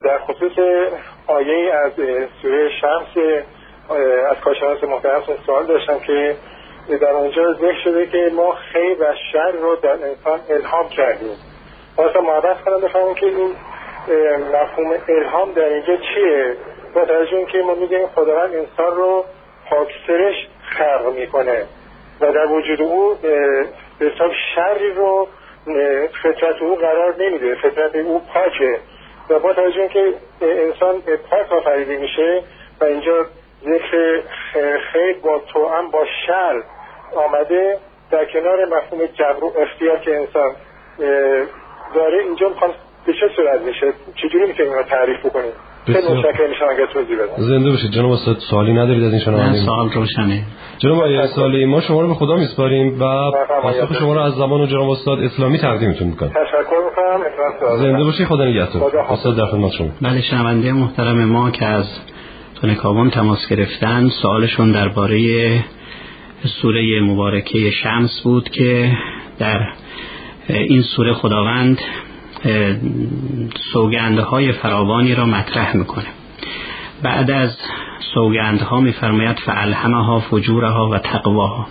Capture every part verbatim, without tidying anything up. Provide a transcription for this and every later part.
در خصوص آیه از سوره شمس از کارشناس محترم سوال داشتم که در اونجا ذکر شده که ما خیر و شر رو در انسان الهام کردیم. واسه محبت کنم بفهمم که این مفهوم الهام در اینجا چیه، با توجه اینکه ما میگیم خداوند انسان رو پاکسرش خلق میکنه و در وجود او به حساب شری رو فطرت او قرار نمیده، فطرت او پاکه و با توجه اینکه انسان پاک آفریده میشه و اینجا ذکر خیر با توأم با شر آمده در کنار مفهوم جبر و اختیار که انسان داره، اینجا میخوام به چه صورت میشه، چجوری میتونیم اینو تعریف بکنیم؟ خیلی متشکرم میشم اگر توضیح بدید. زنده باشید جناب استاد. سوالی ندارید از این شنونده؟ نه سوال روشنه جناب آقای سالی. ما شما رو به خدا میسپاریم و پاسخ شما رو از زبان و جناب استاد اسلامی تقدیمتون میکنم. تشکر میکنم. زنده باشید. خدا نگهدار. استاد در خدمت شما. بله شنونده محترم ما که از تونکابون تماس گرفتن سوالشون درباره سوره مبارکه شمس بود که در این سوره خداوند سوگندهای فراوانی را مطرح میکنه. بعد از سوگندها میفرماید فالهمها فجورها و تقواها.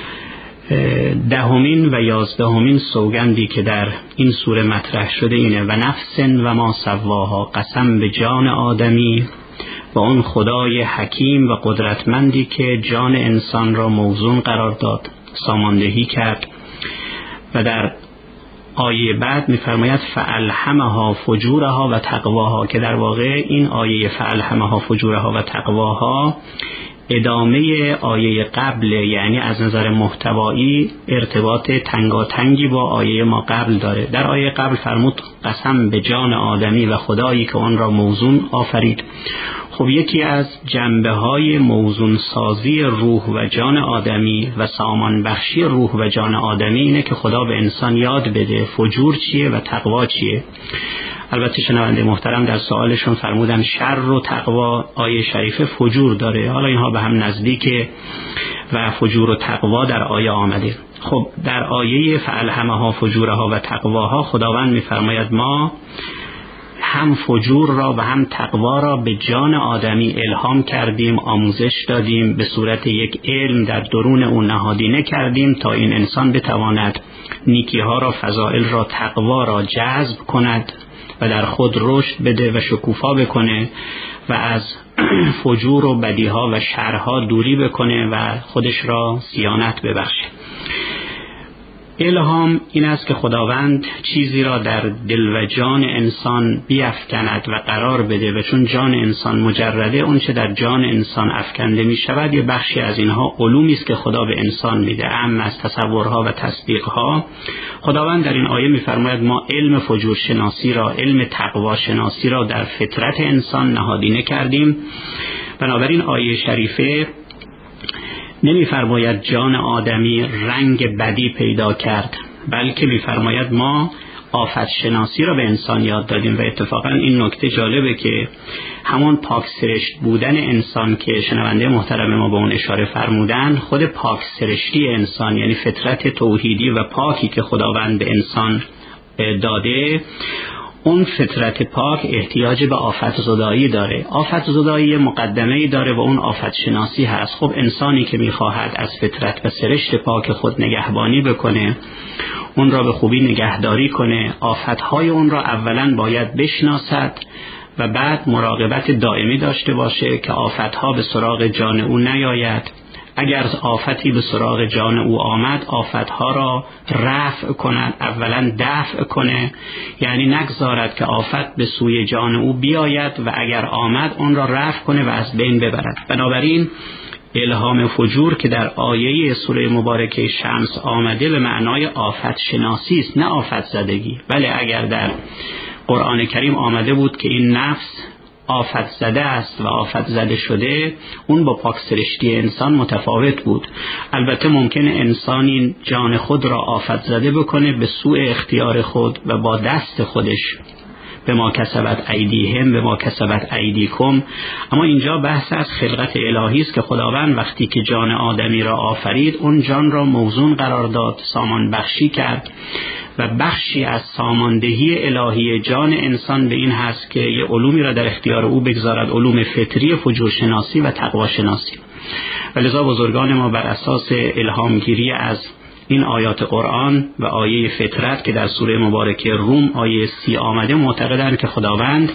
دهمین و یازدهمین سوگندی که در این سوره مطرح شده اینه و نفس و ما سواها، قسم به جان آدمی و اون خدای حکیم و قدرتمندی که جان انسان را موزون قرار داد، ساماندهی کرد. و در آیه بعد می‌فرماید فالهمها فجورها و تقواها، که در واقع این آیه فالهمها فجورها و تقواها ادامه آیه قبل، یعنی از نظر محتوایی ارتباط تنگاتنگی با آیه ما قبل داره. در آیه قبل فرمود قسم به جان آدمی و خدایی که آن را موزون آفرید. خب یکی از جنبه های موزون سازی روح و جان آدمی و سامان بخشی روح و جان آدمی اینه که خدا به انسان یاد بده فجور چیه و تقوا چیه. البته شنونده محترم در سوالشون فرمودن شر و تقوا آیه شریف فجور داره، حالا اینها به هم نزدیکه و فجور و تقوا در آیه آمده. خب در آیه فالهمها فجورها و تقواها خداوند میفرماید ما هم فجور را و هم تقوا را به جان آدمی الهام کردیم، آموزش دادیم، به صورت یک علم در درون اون نهادینه کردیم تا این انسان بتواند نیکیها را، فضائل را، تقوا را جذب کند و در خود رشد بده و شکوفا بکنه و از فجور و بدیها و شرها دوری بکنه و خودش را صیانت ببخشه. الهام این است که خداوند چیزی را در دل و جان انسان بیفکند و قرار بده و چون جان انسان مجرده، اون چه در جان انسان افکنده می شود یه بخشی از اینها علومی است که خدا به انسان میده، اما از تصورها و تصدیقها. خداوند در این آیه میفرماید ما علم فجور شناسی را، علم تقوا شناسی را در فطرت انسان نهادینه کردیم. بنابراین آیه شریفه نمی‌فرماید جان آدمی رنگ بدی پیدا کرد، بلکه می‌فرماید ما آفت شناسی را به انسان یاد دادیم. و اتفاقا این نکته جالبه که همون پاک سرشت بودن انسان که شنونده محترم ما به اون اشاره فرمودن، خود پاک سرشتی انسان یعنی فطرت توحیدی و پاکی که خداوند به انسان داده، اون فطرت پاک احتیاج به آفت زدایی داره. آفت زدایی مقدمه‌ای داره و اون آفت شناسی هست. خب انسانی که میخواهد از فطرت و سرشت پاک خود نگهبانی بکنه، اون را به خوبی نگهداری کنه، آفتهای اون را اولا باید بشناسد و بعد مراقبت دائمی داشته باشه که آفتها به سراغ جان او نیاید. اگر آفتی به سراغ جان او آمد، آفتها را رفع کند، اولا دفع کنه، یعنی نگذارد که آفت به سوی جان او بیاید و اگر آمد اون را رفع کنه و از بین ببرد. بنابراین الهام فجور که در آیه سوره مبارکه شمس آمده به معنای آفت شناسی است، نه آفت زدگی. ولی اگر در قرآن کریم آمده بود که این نفس آفت زده است و آفت زده شده، اون با پاک سرشتی انسان متفاوت بود. البته ممکنه انسانی جان خود را آفت زده بکنه به سوء اختیار خود و با دست خودش، به ما کسبت ایدیهم به ما کسبت ایدیکم. اما اینجا بحث از خلقت الهی است که خداوند وقتی که جان آدمی را آفرید اون جان را موزون قرار داد، سامان بخشی کرد و بخشی از ساماندهی الهی جان انسان به این هست که یه علومی را در اختیار او بگذارد، علوم فطری فجورشناسی و تقواشناسی. و لذا بزرگان ما بر اساس الهامگیری از این آیات قرآن و آیه فطرت که در سوره مبارکه روم آیه سی آمده معتقدند که خداوند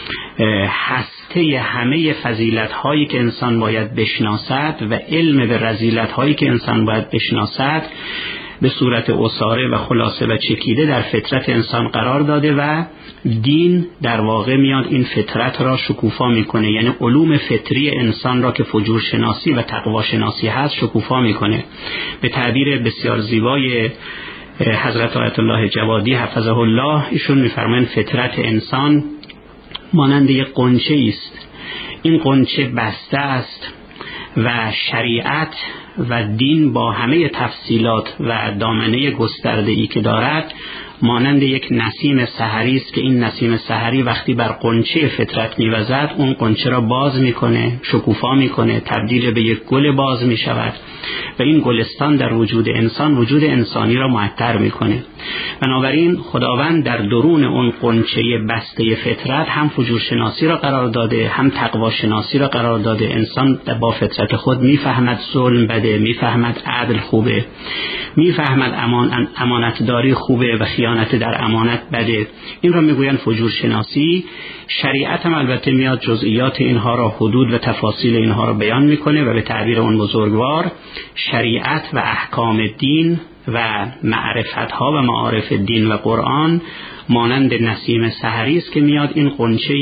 هسته همه فضیلت هایی که انسان باید بشناسد و علم به رذیلت هایی که انسان باید بشناسد به صورت اساره و خلاصه و چکیده در فطرت انسان قرار داده و دین در واقع میاد این فطرت را شکوفا میکنه، یعنی علوم فطری انسان را که فجور شناسی و تقوا شناسی هست شکوفا میکنه. به تعبیر بسیار زیبای حضرت آیت الله جوادی حفظه الله، ایشون میفرمایند فطرت انسان مانند یک غنچه است، این غنچه بسته است و شریعت و دین با همه تفصیلات و دامنه گسترده‌ای که دارد مانند یک نسیم سحری است که این نسیم سحری وقتی بر غنچه فطرت می‌وزد اون غنچه را باز می‌کنه، شکوفا می‌کنه، تبدیل به یک گل باز می‌شود و این گلستان در وجود انسان وجود انسانی را معطر می‌کنه. بنابراین خداوند در درون اون غنچه بسته فطرت هم فجور شناسی را قرار داده، هم تقوا شناسی را قرار داده. انسان با فطرت خود می‌فهمد ظلم بده، می‌فهمد عدل خوبه، می‌فهمد امان امانتداری خوبه و خیانت در امانت بده. این را میگویند فجور شناسی. شریعت هم البته میاد جزئیات اینها را، حدود و تفاصیل اینها را بیان میکنه و به تعبیر اون بزرگوار شریعت و احکام دین و معرفتها و معارف دین و قرآن مانند نسیم سحری است که میاد این غنچه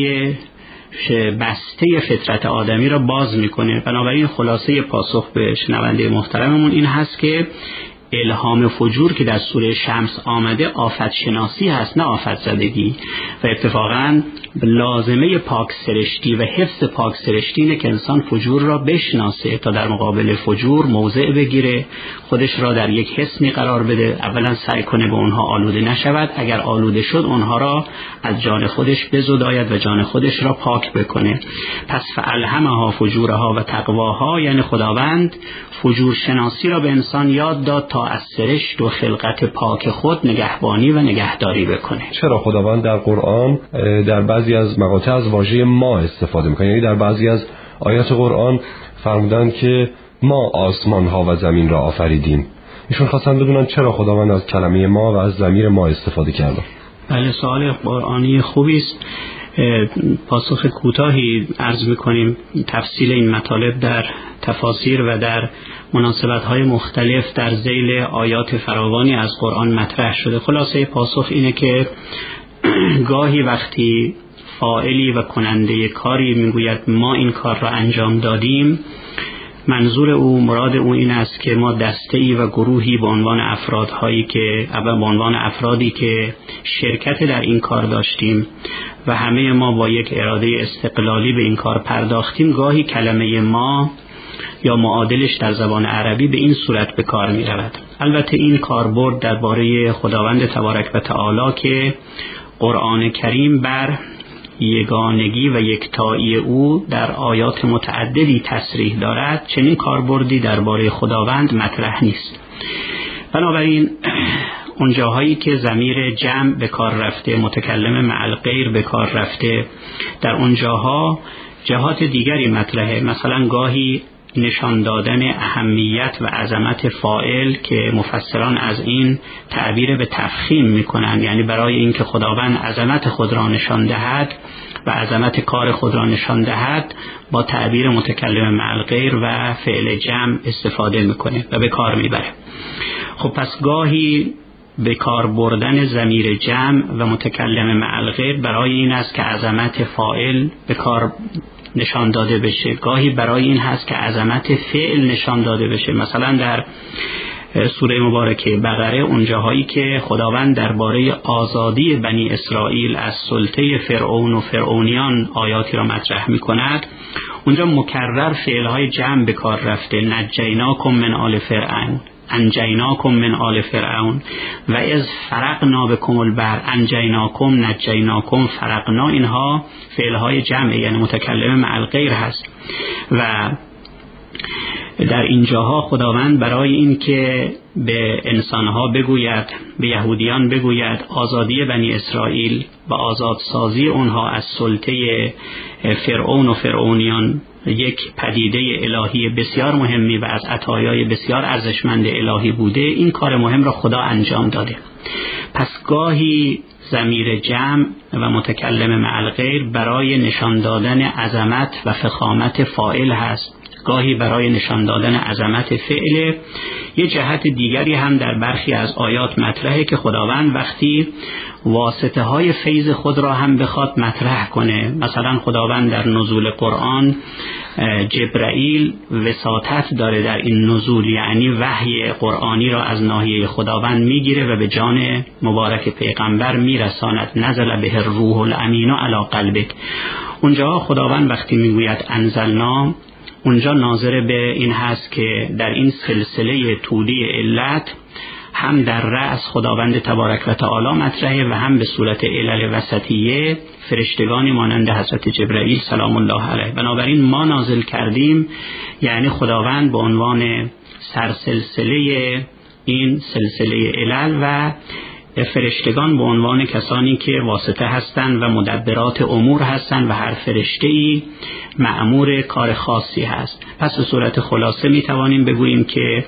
بسته فطرت آدمی را باز میکنه. بنابراین خلاصه پاسخ به شنونده محترممون این هست که الهام فجور که در سوره شمس آمده آفت شناسی هست، نه آفت زدگی. و اتفاقاً لازمه پاک سرشتی و حفظ پاک سرشتی اینه که انسان فجور را بشناسه تا در مقابل فجور موضع بگیره، خودش را در یک حصنی قرار بده. اولا سعی کنه به اونها آلوده نشود، اگر آلوده شد اونها را از جان خودش بزداید و جان خودش را پاک بکنه. پس فالهمها فجورها و تقواها، یعنی خداوند فجور شناسی را به انسان یاد داد تا از سرشت و خلقت پاک خود نگهبانی و نگهداری بکنه. چرا خداوند در قرآن در بعضی از مقاطع از واژه ما استفاده میکنه؟ یعنی در بعضی از آیات قرآن فرمودن که ما آسمان ها و زمین را آفریدیم. ایشون خواستن بدونن چرا خداوند از کلمه ما و از ضمیر ما استفاده کرده. بله، سوال قرآنی خوبی است. پاسخ کوتاهی عرض میکنیم. تفصیل این مطالب در تفاسیر و در مناسبت‌های مختلف در ذیل آیات فراوانی از قرآن مطرح شده. خلاصه پاسخ اینه که گاهی وقتی فاعلی و کننده کاری میگوید ما این کار را انجام دادیم، منظور او، مراد او این است که ما دسته‌ای و گروهی به عنوان افرادهایی که اول به عنوان افرادی که شرکت در این کار داشتیم و همه ما با یک اراده استقلالی به این کار پرداختیم، گاهی کلمه ما یا معادلش در زبان عربی به این صورت به کار می رود. البته این کاربرد درباره خداوند تبارک و تعالی که قرآن کریم بر یگانگی و یکتایی او در آیات متعددی تصریح دارد، چنین کاربردی درباره خداوند مطرح نیست. بنابراین اون جاهایی که ضمیر جمع به کار رفته، متکلم مع الغیر به کار رفته، در اون جاها جهات دیگری مطرحه. مثلا گاهی نشان دادن اهمیت و عظمت فاعل که مفسران از این تعبیر به تفخیم میکنند، یعنی برای اینکه خداوند عظمت خود را نشان دهد و عظمت کار خود را نشان دهد با تعبیر متکلم مع الغیر و فعل جمع استفاده میکنه و به کار میبره. خب پس گاهی به کار بردن ضمیر جمع و متکلم مع الغیر برای این است که عظمت فاعل به کار نشان داده بشه، گاهی برای این هست که عظمت فعل نشان داده بشه. مثلا در سوره مبارکه بقره اونجاهایی که خداوند درباره آزادی بنی اسرائیل از سلطه فرعون و فرعونیان آیاتی را مطرح می کند، اونجا مکرر فعلهای جمع به کار رفته. نجیناکم من آل فرعون، انجیناکم من آل فرعون و از فرقنا بکم البحر انجیناکم نجیناکم فرقنا، اینها فعلهای جمعه، یعنی متکلم مع الغیر هست. و در اینجاها خداوند برای این که به انسانها بگوید، به یهودیان بگوید آزادی بنی اسرائیل و آزادسازی اونها از سلطه فرعون و فرعونیان یک پدیده الهی بسیار مهمی و از عطایای بسیار ارزشمند الهی بوده، این کار مهم را خدا انجام داده. پس گاهی ضمیر جمع و متکلم مع الغیر برای نشان دادن عظمت و فخامت فاعل هست، گاهی برای نشان دادن عظمت فعل. یه جهت دیگری هم در برخی از آیات مطرحه که خداوند وقتی واسطه های فیض خود را هم بخواد مطرح کنه، مثلا خداوند در نزول قرآن جبرائیل وساطت داره در این نزول، یعنی وحی قرآنی را از ناحیه خداوند میگیره و به جان مبارک پیغمبر میرساند. نزل به الروح الامین علی قلبک. اونجا خداوند وقتی میگوید انزلنا، اونجا ناظر به این هست که در این سلسله طولی علت هم در رأس خداوند تبارک و تعالی مطرحه و هم به صورت علل وسطیه فرشتگانی مانند حضرت جبرائیل سلام الله علیه. بنابراین ما نازل کردیم، یعنی خداوند به عنوان سرسلسله این سلسله علل و فرشتگان به عنوان کسانی که واسطه هستند و مدبرات امور هستند و هر فرشته‌ای مأمور کار خاصی هست. پس به صورت خلاصه می توانیم بگوییم که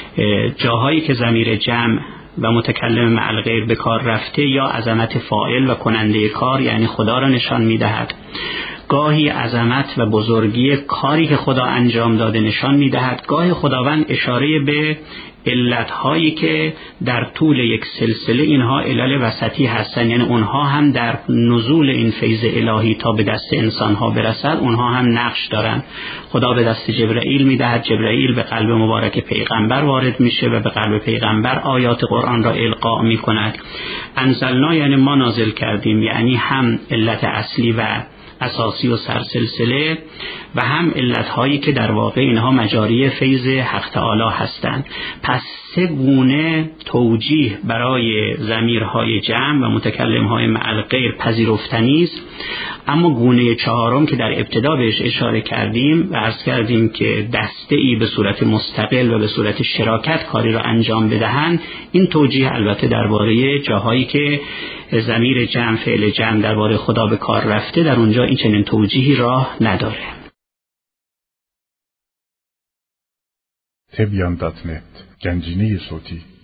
جاهایی که ضمیر جمع و متکلم مع الغیر به کار رفته یا عظمت فاعل و کننده کار یعنی خدا را نشان می دهد، گاهی عظمت و بزرگی کاری که خدا انجام داده نشان می دهد، گاهی خداوند اشاره به علتهایی که در طول یک سلسله اینها علل وسطی هستند، یعنی اونها هم در نزول این فیض الهی تا به دست انسانها برسد اونها هم نقش دارن. خدا به دست جبرائیل میدهد، جبرائیل به قلب مبارک پیغمبر وارد میشه و به قلب پیغمبر آیات قرآن را القا میکند. انزلنا یعنی ما نازل کردیم، یعنی هم علت اصلی و اساسی و سرسلسله و هم علتهایی که در واقع اینها مجاری فیض حق تعالی هستند. پس سه گونه توجیه برای ضمیرهای جمع و متکلمهای مع الغیر پذیرفتنی است، اما گونه چهارم که در ابتدا بهش اشاره کردیم و عرض کردیم که دسته ای به صورت مستقل و به صورت شراکت کاری را انجام بدهند، این توجیه البته درباره جاهایی که ضمیر جمع فعل جمع درباره خدا به کار رفته در اونجا این چنین توجیهی راه نداره. تبیان دات نت گنجینه صوتی